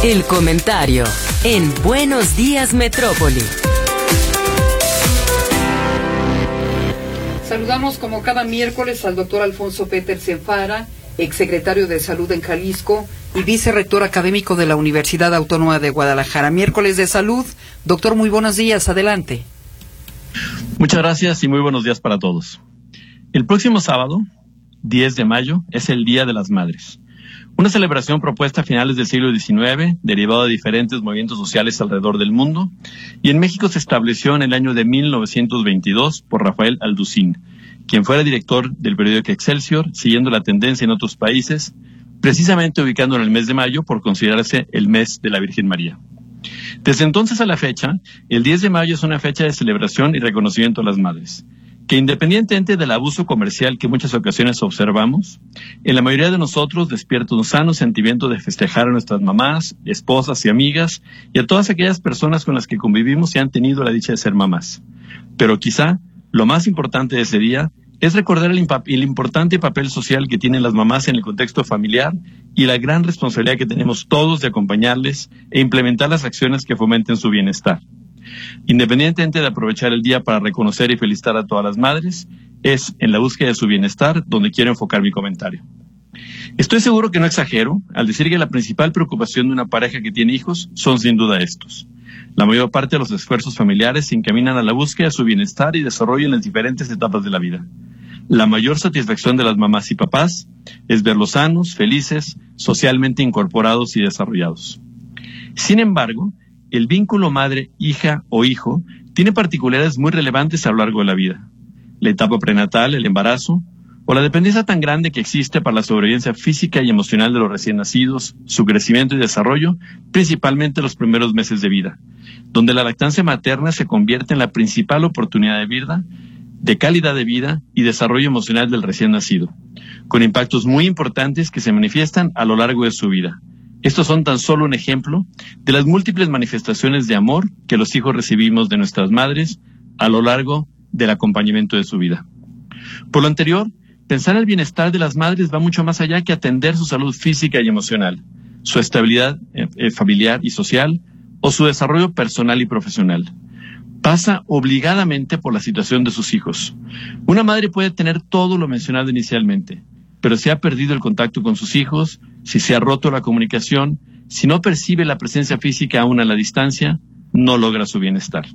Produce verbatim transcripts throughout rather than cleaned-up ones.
El comentario en Buenos Días Metrópoli. Saludamos como cada miércoles al doctor Alfonso Petersen Fara, exsecretario de Salud en Jalisco y vicerrector académico de la Universidad Autónoma de Guadalajara. Miércoles de Salud. Doctor, muy buenos días. Adelante. Muchas gracias y muy buenos días para todos. El próximo sábado, diez de mayo, es el Día de las Madres. Una celebración propuesta a finales del siglo diecinueve, derivada de diferentes movimientos sociales alrededor del mundo, y en México se estableció en el año de mil novecientos veintidós por Rafael Alducín, quien fuera director del periódico Excelsior, siguiendo la tendencia en otros países, precisamente ubicando en el mes de mayo por considerarse el mes de la Virgen María. Desde entonces a la fecha, el diez de mayo es una fecha de celebración y reconocimiento a las madres, que independientemente del abuso comercial que en muchas ocasiones observamos, en la mayoría de nosotros despierta un sano sentimiento de festejar a nuestras mamás, esposas y amigas, y a todas aquellas personas con las que convivimos y han tenido la dicha de ser mamás. Pero quizá lo más importante de ese día es recordar el, el importante papel social que tienen las mamás en el contexto familiar y la gran responsabilidad que tenemos todos de acompañarles e implementar las acciones que fomenten su bienestar. Independientemente de aprovechar el día para reconocer y felicitar a todas las madres, es en la búsqueda de su bienestar donde quiero enfocar mi comentario. Estoy seguro que no exagero al decir que la principal preocupación de una pareja que tiene hijos son sin duda estos. La mayor parte de los esfuerzos familiares se encaminan a la búsqueda de su bienestar y desarrollo en las diferentes etapas de la vida. La mayor satisfacción de las mamás y papás es verlos sanos, felices, socialmente incorporados y desarrollados. Sin embargo, el vínculo madre-hija o hijo tiene particularidades muy relevantes a lo largo de la vida. La etapa prenatal, el embarazo, o la dependencia tan grande que existe para la sobrevivencia física y emocional de los recién nacidos, su crecimiento y desarrollo, principalmente los primeros meses de vida, donde la lactancia materna se convierte en la principal oportunidad de vida, de calidad de vida y desarrollo emocional del recién nacido, con impactos muy importantes que se manifiestan a lo largo de su vida. Estos son tan solo un ejemplo de las múltiples manifestaciones de amor que los hijos recibimos de nuestras madres a lo largo del acompañamiento de su vida. Por lo anterior, pensar en el bienestar de las madres va mucho más allá que atender su salud física y emocional, su estabilidad eh, familiar y social o su desarrollo personal y profesional. Pasa obligadamente por la situación de sus hijos. Una madre puede tener todo lo mencionado inicialmente, pero si ha perdido el contacto con sus hijos, si se ha roto la comunicación, si no percibe la presencia física aún a la distancia, no logra su bienestar.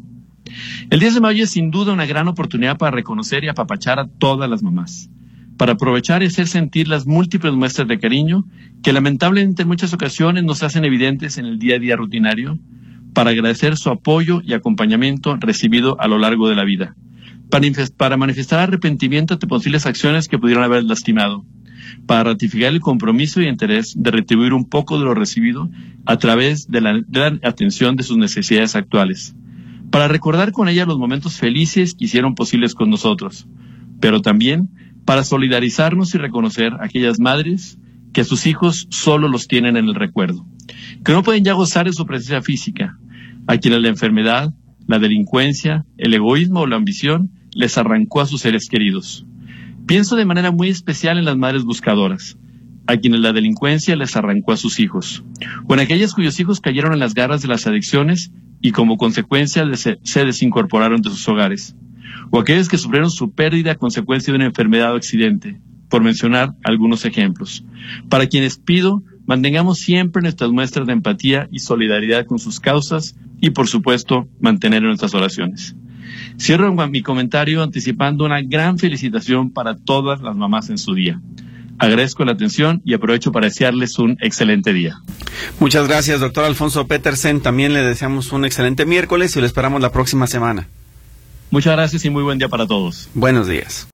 El diez de mayo es sin duda una gran oportunidad para reconocer y apapachar a todas las mamás, para aprovechar y hacer sentir las múltiples muestras de cariño que lamentablemente en muchas ocasiones nos hacen evidentes en el día a día rutinario, para agradecer su apoyo y acompañamiento recibido a lo largo de la vida, para, para manifestar arrepentimiento ante posibles acciones que pudieron haber lastimado, para ratificar el compromiso y interés de retribuir un poco de lo recibido a través de la, de la atención de sus necesidades actuales, para recordar con ella los momentos felices que hicieron posibles con nosotros, pero también para solidarizarnos y reconocer a aquellas madres que a sus hijos solo los tienen en el recuerdo, que no pueden ya gozar de su presencia física, a quienes la enfermedad, la delincuencia, el egoísmo o la ambición les arrancó a sus seres queridos. Pienso de manera muy especial en las madres buscadoras, a quienes la delincuencia les arrancó a sus hijos, o en aquellas cuyos hijos cayeron en las garras de las adicciones y como consecuencia se desincorporaron de sus hogares, o aquellos que sufrieron su pérdida a consecuencia de una enfermedad o accidente, por mencionar algunos ejemplos. Para quienes pido, mantengamos siempre nuestras muestras de empatía y solidaridad con sus causas y, por supuesto, mantener nuestras oraciones. Cierro mi comentario anticipando una gran felicitación para todas las mamás en su día. Agradezco la atención y aprovecho para desearles un excelente día. Muchas gracias, doctor Alfonso Petersen. También le deseamos un excelente miércoles y lo esperamos la próxima semana. Muchas gracias y muy buen día para todos. Buenos días.